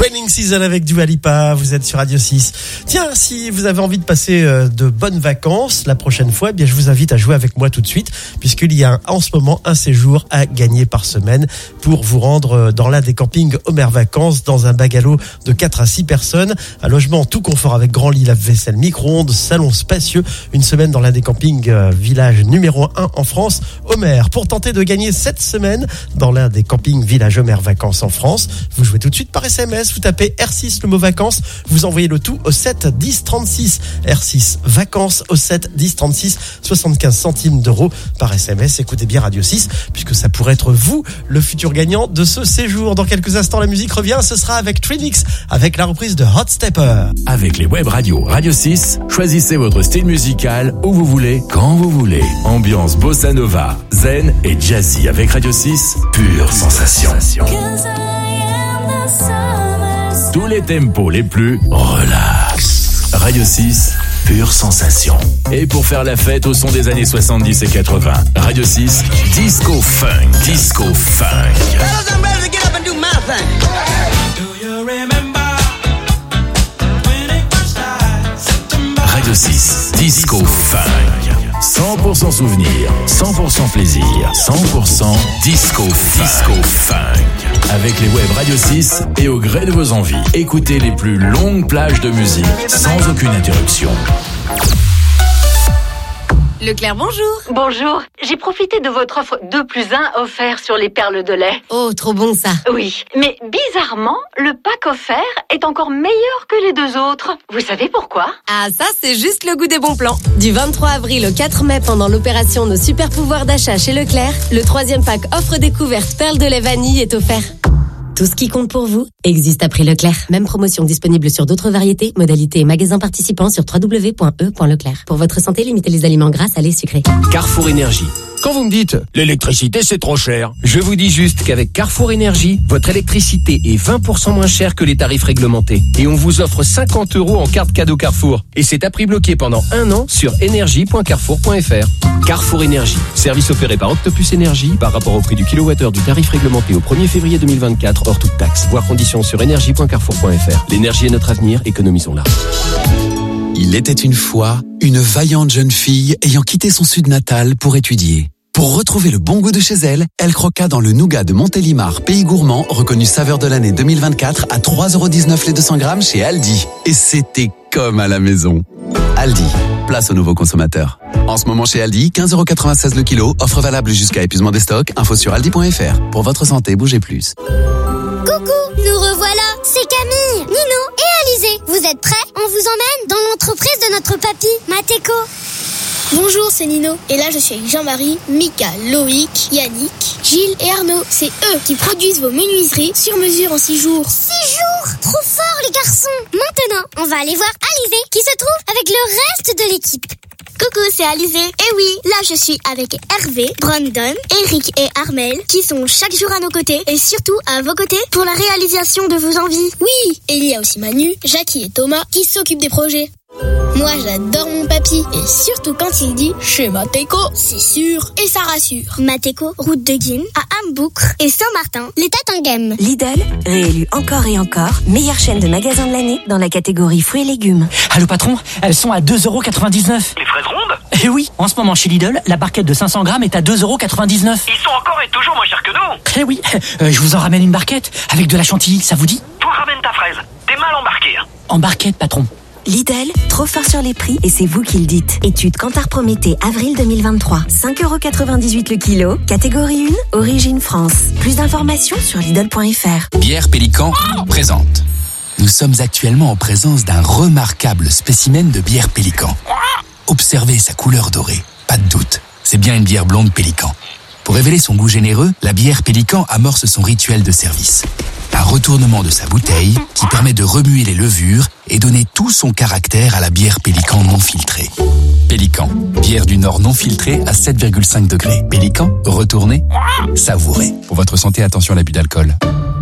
Speaker 8: Training Season avec Dua Lipa, vous êtes sur Radio six. Tiens, si vous avez envie de passer de bonnes vacances la prochaine fois, eh bien je vous invite à jouer avec moi tout de suite, puisqu'il y a en ce moment un séjour à gagner par semaine pour vous rendre dans l'un des campings Homer Vacances, dans un bungalow de quatre à six personnes, un logement en tout confort avec grand lit, lave-vaisselle, micro-ondes, salon spacieux, une semaine dans l'un des campings euh, village numéro un en France, Homer. Pour tenter de gagner cette semaine dans l'un des campings village Homer Vacances en France, vous jouez tout de suite par S M S, vous tapez R six le mot vacances, vous envoyez le tout au sept dix trente-six, R six vacances au sept dix trente-six, soixante-quinze centimes d'euros par S M S. Écoutez bien Radio six, puisque ça pourrait être vous le futur gagnant de ce séjour. Dans quelques instants, la musique revient, ce sera avec Trinix, avec la reprise de Hot Stepper.
Speaker 5: Avec les web radios Radio six, choisissez votre style musical où vous voulez, quand vous voulez. Ambiance bossa nova, zen et jazzy avec Radio six, pure sensation. Tous les tempos les plus relax. Radio six, pure sensation. Et pour faire la fête au son des années soixante-dix et quatre-vingts, Radio six, disco funk, disco funk. Radio six, disco funk. cent pour cent souvenir, cent pour cent plaisir, cent pour cent disco funk. Disco funk. Avec les web Radio six et au gré de vos envies, écoutez les plus longues plages de musique sans aucune interruption.
Speaker 13: Leclerc, bonjour.
Speaker 14: Bonjour. J'ai profité de votre offre deux plus un offert sur les perles de lait.
Speaker 13: Oh, trop bon ça.
Speaker 14: Oui, mais bizarrement, le pack offert est encore meilleur que les deux autres. Vous savez pourquoi?
Speaker 13: Ah, ça, c'est juste le goût des bons plans. Du vingt-trois avril au quatre mai, pendant l'opération Nos super pouvoirs d'achat chez Leclerc, le troisième pack offre découverte perles de lait vanille est offert. Tout ce qui compte pour vous existe à prix Leclerc. Même promotion disponible sur d'autres variétés, modalités et magasins participants sur w w w point e point leclerc. Pour votre santé, limitez les aliments gras, salés, sucrés.
Speaker 23: Carrefour Énergie. Quand vous me dites « l'électricité c'est trop cher », je vous dis juste qu'avec Carrefour Énergie, votre électricité est vingt pour cent moins chère que les tarifs réglementés. Et on vous offre cinquante euros en carte cadeau Carrefour. Et c'est à prix bloqué pendant un an sur énergie point carrefour point f r. Carrefour Énergie. Service opéré par Octopus Énergie par rapport au prix du kilowattheure du tarif réglementé au premier février deux mille vingt-quatre hors toute taxe. Voir conditions sur énergie point carrefour point f r. L'énergie est notre avenir, économisons-la.
Speaker 16: Il était une fois une vaillante jeune fille ayant quitté son sud natal pour étudier. Pour retrouver le bon goût de chez elle, elle croqua dans le nougat de Montélimar, pays gourmand, reconnu saveur de l'année deux mille vingt-quatre à trois euros dix-neuf les deux cents grammes chez Aldi. Et c'était comme à la maison. Aldi, place aux nouveaux consommateurs. En ce moment chez Aldi, quinze euros quatre-vingt-seize le kilo, offre valable jusqu'à épuisement des stocks, info sur aldi point f r. Pour votre santé, bougez plus.
Speaker 10: Coucou, nous revoilà, c'est Camille, Nino et Alizé. Vous êtes prêts? On vous emmène dans l'entreprise de notre papy, Mateko.
Speaker 17: Bonjour, c'est Nino. Et là, je suis avec Jean-Marie, Mika, Loïc, Yannick, Gilles et Arnaud. C'est eux qui produisent vos menuiseries sur mesure en six jours.
Speaker 10: Six jours? Trop fort, les garçons. Maintenant, on va aller voir Alizé qui se trouve avec le reste de l'équipe.
Speaker 17: Coucou, c'est Alizé. Et oui, là je suis avec Hervé, Brandon, Eric et Armel qui sont chaque jour à nos côtés et surtout à vos côtés pour la réalisation de vos envies. Oui, et il y a aussi Manu, Jackie et Thomas qui s'occupent des projets. Moi j'adore mon papy et surtout quand il dit chez Mateko, c'est sûr et ça rassure.
Speaker 10: Mateko, route de Guine, à Amboucre et Saint-Martin, les Tatinghem.
Speaker 25: Lidl, réélu encore et encore, meilleure chaîne de magasins de l'année dans la catégorie fruits et légumes.
Speaker 26: Allô patron, elles sont à deux euros quatre-vingt-dix-neuf.
Speaker 27: Les fraises rondes?
Speaker 26: Eh oui, en ce moment chez Lidl, la barquette de cinq cents grammes est à deux euros quatre-vingt-dix-neuf.
Speaker 27: Ils sont encore et toujours moins chers que nous.
Speaker 26: Eh oui, euh, je vous en ramène une barquette avec de la chantilly, ça vous dit?
Speaker 27: Toi ramène ta fraise, t'es mal embarqué. Hein.
Speaker 26: En barquette patron.
Speaker 25: Lidl, trop fort sur les prix et c'est vous qui le dites. Étude Kantar Prométhée, avril deux mille vingt-trois. cinq euros quatre-vingt-dix-huit le kilo. Catégorie un, origine France. Plus d'informations sur Lidl point f r.
Speaker 28: Bière Pélican présente. Nous sommes actuellement en présence d'un remarquable spécimen de bière Pélican. Observez sa couleur dorée. Pas de doute, c'est bien une bière blonde Pélican. Pour révéler son goût généreux, la bière Pélican amorce son rituel de service. Un retournement de sa bouteille qui permet de remuer les levures et donner tout son caractère à la bière Pélican non filtrée. Pélican, bière du Nord non filtrée à sept virgule cinq degrés. Pélican, retournez, savourez. Pour votre santé, attention à l'abus d'alcool.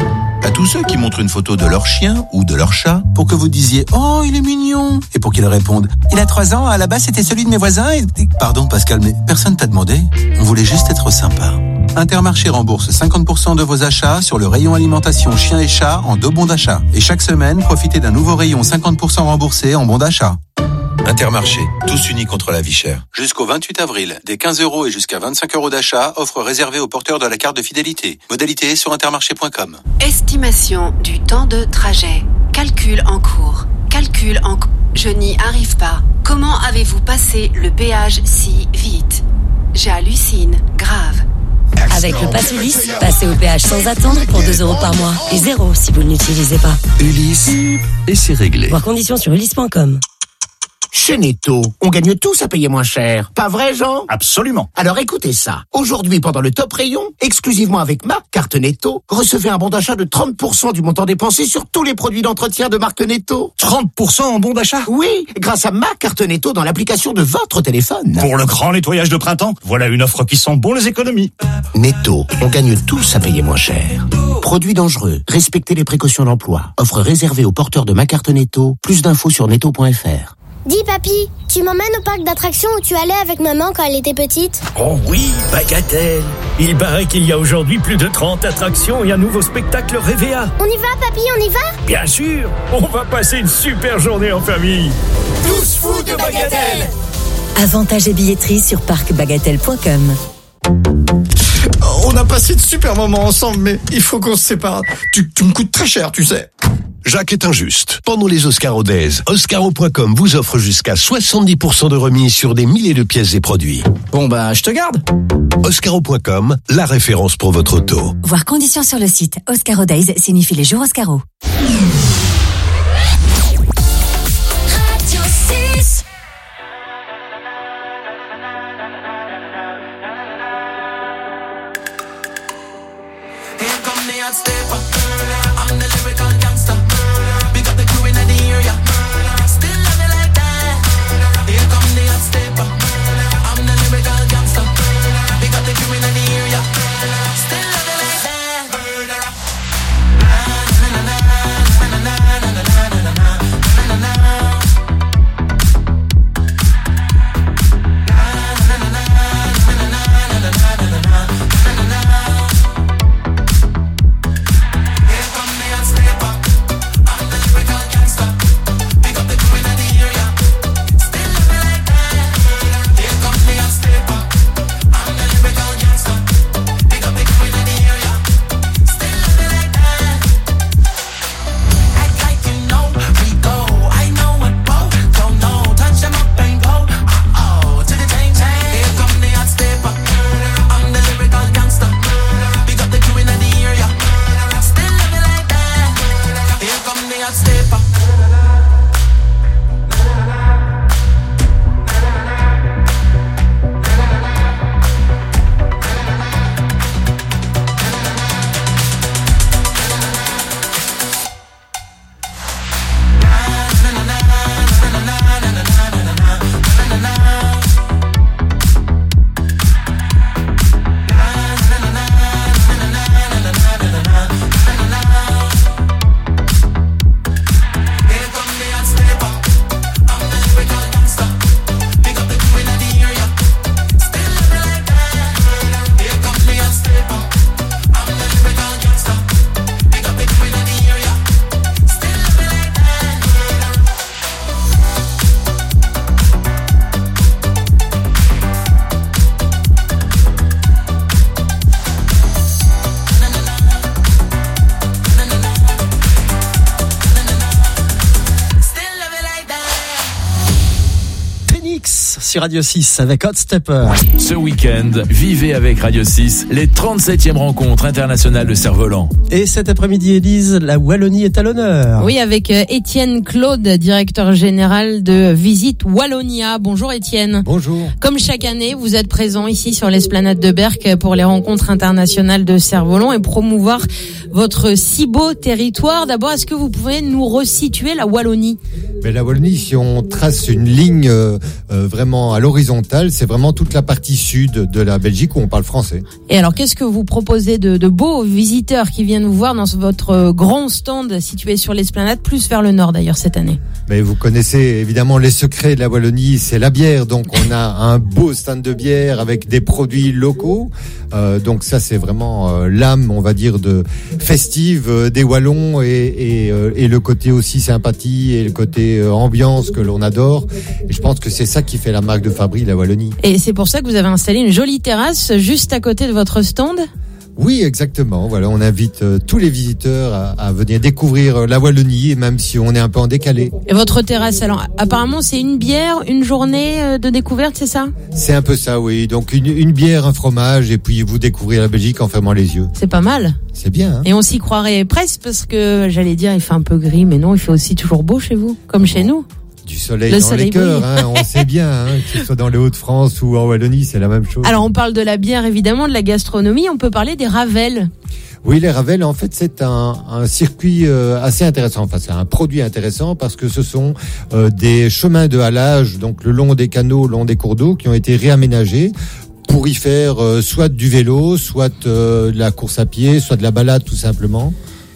Speaker 19: À tous ceux qui montrent une photo de leur chien ou de leur chat pour que vous disiez « Oh, il est mignon !» et pour qu'ils répondent « Il a trois ans, à la base c'était celui de mes voisins et... » Pardon Pascal, mais personne t'a demandé. On voulait juste être sympa. Intermarché rembourse cinquante pour cent de vos achats sur le rayon alimentation chien et chat en deux bons d'achat. Et chaque semaine, profitez d'un nouveau rayon cinquante pour cent remboursé en bons d'achat. Intermarché, tous unis contre la vie chère. Jusqu'au vingt-huit avril, des quinze euros et jusqu'à vingt-cinq euros d'achat, offre réservée aux porteurs de la carte de fidélité. Modalité sur intermarché point com.
Speaker 9: Estimation du temps de trajet. Calcul en cours. Calcul en cours. Je n'y arrive pas. Comment avez-vous passé le péage si vite? J'hallucine. Grave.
Speaker 11: Avec le Pass Ulysse, passez au péage sans attendre pour deux euros par mois. Et zéro si vous ne l'utilisez pas.
Speaker 15: Ulysse, et c'est réglé.
Speaker 11: Voir conditions sur ulysse point com.
Speaker 18: Chez Netto, on gagne tous à payer moins cher. Pas vrai, Jean?
Speaker 20: Absolument.
Speaker 18: Alors écoutez ça. Aujourd'hui, pendant le top rayon, exclusivement avec ma carte Netto, recevez un bon d'achat de trente pour cent du montant dépensé sur tous les produits d'entretien de marque Netto.
Speaker 20: trente pour cent en bon d'achat?
Speaker 18: Oui, grâce à ma carte Netto dans l'application de votre téléphone.
Speaker 20: Pour le grand nettoyage de printemps, voilà une offre qui sent bon les économies.
Speaker 18: Netto, on gagne tous à payer moins cher. Produits dangereux, respectez les précautions d'emploi. Offre réservée aux porteurs de ma carte Netto. Plus d'infos sur netto point f r.
Speaker 10: Dis papy, tu m'emmènes au parc d'attractions où tu allais avec maman quand elle était petite?
Speaker 21: Oh oui, Bagatelle. Il paraît qu'il y a aujourd'hui plus de trente attractions et un nouveau spectacle Révéa.
Speaker 10: On y va papy, on y va?
Speaker 21: Bien sûr, on va passer une super journée en famille.
Speaker 12: Tous fous de Bagatelle.
Speaker 11: Avantages et billetterie sur parc bagatelle point com.
Speaker 22: On a passé de super moments ensemble, mais il faut qu'on se sépare. Tu, tu me coûtes très cher, tu sais.
Speaker 23: Jacques est injuste. Pendant les Oscaro Days, Oscaro point com vous offre jusqu'à soixante-dix pour cent de remise sur des milliers de pièces et produits.
Speaker 22: Bon bah, je te garde.
Speaker 23: Oscaro point com, la référence pour votre auto.
Speaker 11: Voir conditions sur le site. Oscaro Days signifie les jours Oscaro.
Speaker 8: Sur Radio six avec Hot Stepper.
Speaker 5: Ce week-end, vivez avec Radio six les trente-septième rencontres internationales de cerf-volant.
Speaker 8: Et cet après-midi, Élise, la Wallonie est à l'honneur.
Speaker 1: Oui, avec Étienne Claude, directeur général de Visite Wallonia. Bonjour Étienne.
Speaker 24: Bonjour.
Speaker 1: Comme chaque année, vous êtes présent ici sur l'esplanade de Berck pour les rencontres internationales de cerf-volant et promouvoir votre si beau territoire. D'abord, est-ce que vous pouvez nous resituer la Wallonie?
Speaker 24: Mais la Wallonie, si on trace une ligne euh, vraiment
Speaker 2: vraiment à l'horizontale, c'est vraiment toute la partie sud de la Belgique où on parle français.
Speaker 1: Et alors, qu'est-ce que vous proposez de, de beaux visiteurs qui viennent vous voir dans votre grand stand situé sur l'Esplanade, plus vers le nord d'ailleurs cette année?
Speaker 2: Mais vous connaissez évidemment les secrets de la Wallonie, c'est la bière. Donc on a un beau stand de bière avec des produits locaux. Euh, donc ça c'est vraiment euh, l'âme, on va dire, de festive euh, des Wallons et, et, euh, et le côté aussi sympathie et le côté euh, ambiance que l'on adore. Et je pense que c'est ça qui fait la marque de fabrique de la Wallonie.
Speaker 1: Et c'est pour ça que vous avez installé une jolie terrasse juste à côté de votre stand?
Speaker 2: Oui, exactement. Voilà, on invite euh, tous les visiteurs à, à venir découvrir euh, la Wallonie, et même si on est un peu en décalé.
Speaker 1: Et votre terrasse, alors apparemment c'est une bière, une journée euh, de découverte, c'est ça?
Speaker 2: C'est un peu ça, oui. Donc une, une bière, un fromage, et puis vous découvrir la Belgique en fermant les yeux.
Speaker 1: C'est pas mal.
Speaker 2: C'est bien. Hein,
Speaker 1: et on s'y croirait presque parce que j'allais dire il fait un peu gris, mais non, il fait aussi toujours beau chez vous, comme chez nous.
Speaker 2: Du soleil
Speaker 1: le
Speaker 2: dans
Speaker 1: soleil
Speaker 2: les cœurs, hein, on sait bien, hein, que ce soit dans les Hauts-de-France ou en Wallonie, c'est la même chose.
Speaker 1: Alors on parle de la bière évidemment, de la gastronomie, on peut parler des ravels.
Speaker 2: Oui, les ravels, en fait, c'est un, un circuit euh, assez intéressant. Enfin, c'est un produit intéressant parce que ce sont euh, des chemins de halage, donc le long des canaux, le long des cours d'eau, qui ont été réaménagés pour y faire euh, soit du vélo, soit euh, de la course à pied, soit de la balade, tout simplement.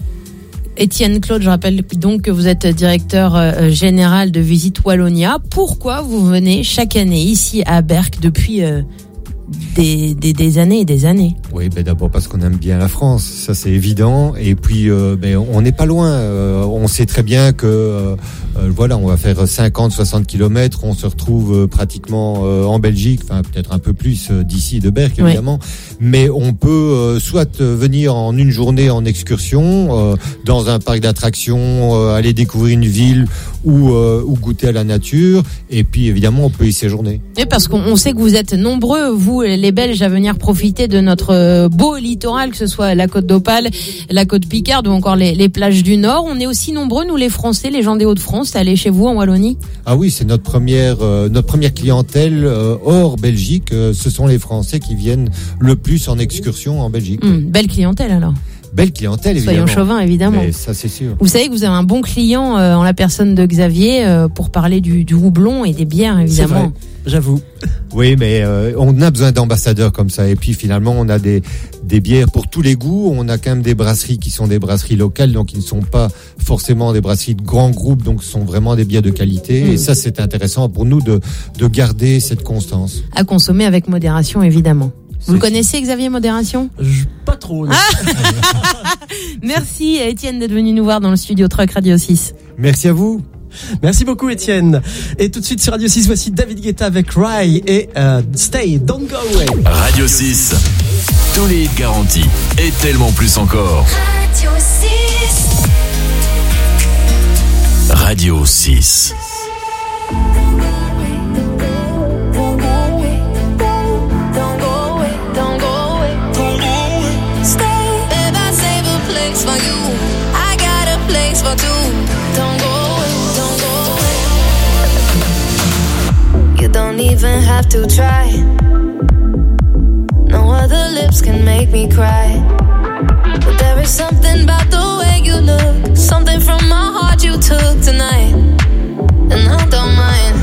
Speaker 1: Étienne Claude, je rappelle donc que vous êtes directeur euh, général de Visite Wallonia. Pourquoi vous venez chaque année ici à Berck depuis euh, des, des, des années et des années?
Speaker 2: Oui, ben d'abord parce qu'on aime bien la France, ça c'est évident. Et puis, euh, ben on n'est pas loin. Euh, on sait très bien que euh, euh, voilà, on va faire cinquante, soixante kilomètres. On se retrouve euh, pratiquement euh, en Belgique, enfin peut-être un peu plus euh, d'ici de Berck évidemment. Oui. Mais on peut euh, soit venir en une journée en excursion euh, dans un parc d'attractions, euh, aller découvrir une ville ou, euh, ou goûter à la nature. Et puis évidemment, on peut y séjourner.
Speaker 1: Et parce qu'on sait que vous êtes nombreux, vous les Belges, à venir profiter de notre beau littoral, que ce soit la côte d'Opale, la côte Picarde ou encore les, les plages du Nord. On est aussi nombreux, nous les Français, les gens des Hauts-de-France, à aller chez vous en Wallonie.
Speaker 2: Ah oui, c'est notre première euh, notre première clientèle euh, hors Belgique. Euh, ce sont les Français qui viennent le plus en excursion en Belgique.
Speaker 1: Mmh, belle clientèle alors.
Speaker 2: Belle clientèle, évidemment.
Speaker 1: Soyons chauvins, évidemment.
Speaker 2: Mais ça, c'est sûr.
Speaker 1: Vous savez que vous avez un bon client euh, en la personne de Xavier euh, pour parler du, du houblon et des bières, évidemment.
Speaker 8: C'est vrai, j'avoue.
Speaker 2: Oui, mais euh, on a besoin d'ambassadeurs comme ça. Et puis finalement, on a des des bières pour tous les goûts. On a quand même des brasseries qui sont des brasseries locales, donc qui ne sont pas forcément des brasseries de grands groupes, donc ce sont vraiment des bières de qualité. Mmh. Et ça, c'est intéressant pour nous de de garder cette constance.
Speaker 1: À consommer avec modération, évidemment. Vous le connaissez, Xavier Modération?
Speaker 8: Je, Pas trop.
Speaker 1: Ah Merci Étienne d'être venu nous voir dans le studio Truck Radio six.
Speaker 2: Merci à vous.
Speaker 8: Merci beaucoup Étienne. Et tout de suite sur Radio six, voici David Guetta avec Rye et euh, Stay, Don't Go Away.
Speaker 5: Radio six, tous les hits garantis et tellement plus encore.
Speaker 12: Radio six.
Speaker 5: Radio six.
Speaker 12: For you, I got a place for two. Don't go away, don't go away. You don't even have to try. No other lips can make me cry. But there is something about the way you look, something from my heart you took tonight, and I don't mind.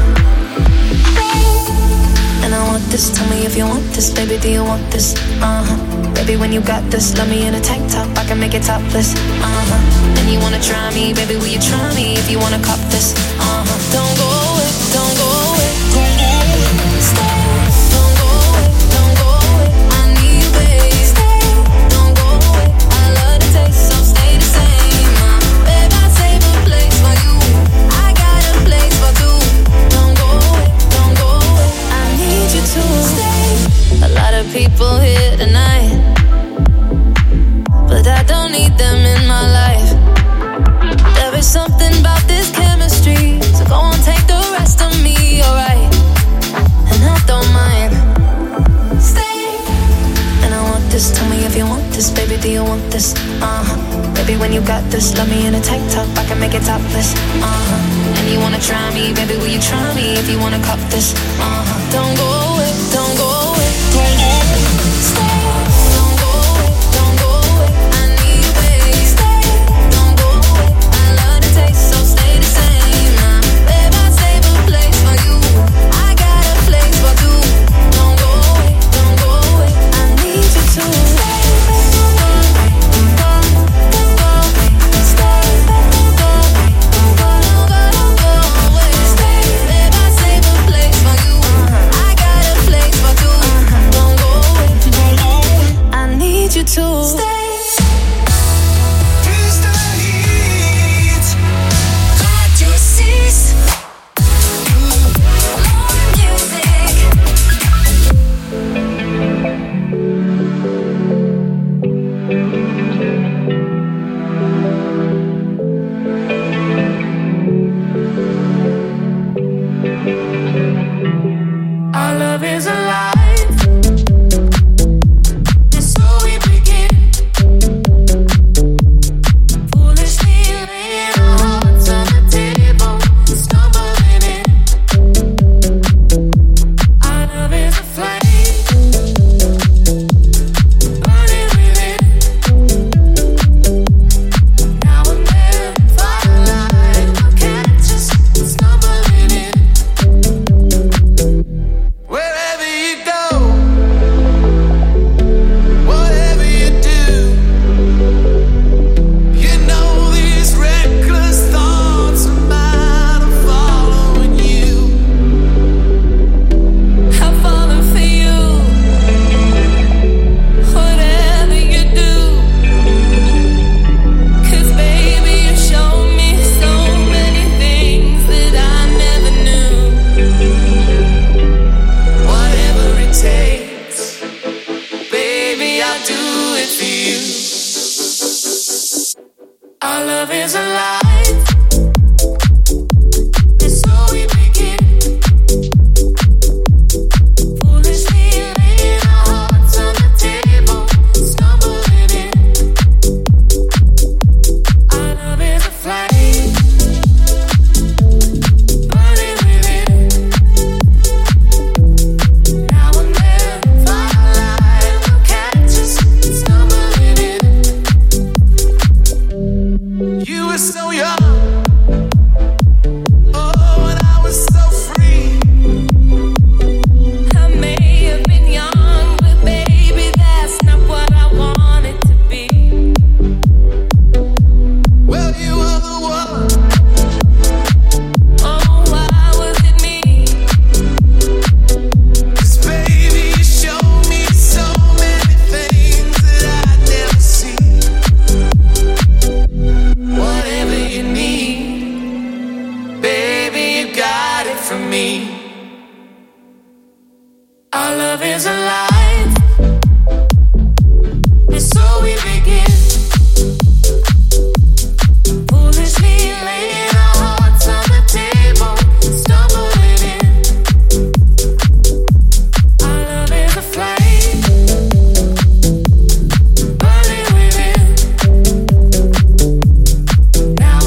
Speaker 12: And I want this, tell me if you want this, baby, do you want this? Uh-huh. Baby, when you got this, love me in a tank top, I can make it topless. Uh-huh. And you wanna try me, baby, will you try me if you wanna cop this? Uh-huh. Don't go away, don't go away, don't go away. Stay, don't go away, don't go away. I need you, baby. Stay, don't go away. I love the taste, so stay the same. Uh, babe, I save a place for you. I got a place for two. Don't go away, don't go away. I need you to stay. A lot of people here tonight, but I don't need them in my life. There is something about this chemistry, so go on, take the rest of me, alright? And I don't mind. Stay. And I want this, tell me if you want this, baby, do you want this? Uh-huh. Baby, when you got this, love me in a tank top, I can make it topless. Uh-huh. And you wanna try me, baby, will you try me if you wanna cop this? Uh-huh. Don't go away, don't go away, don't go away. Stay. Place is a light, and so we begin. Foolishly laying our hearts on the table, stumbling in. Our love is a flame, burning within. Now and then, firelight will catch us stumbling in. You were so young.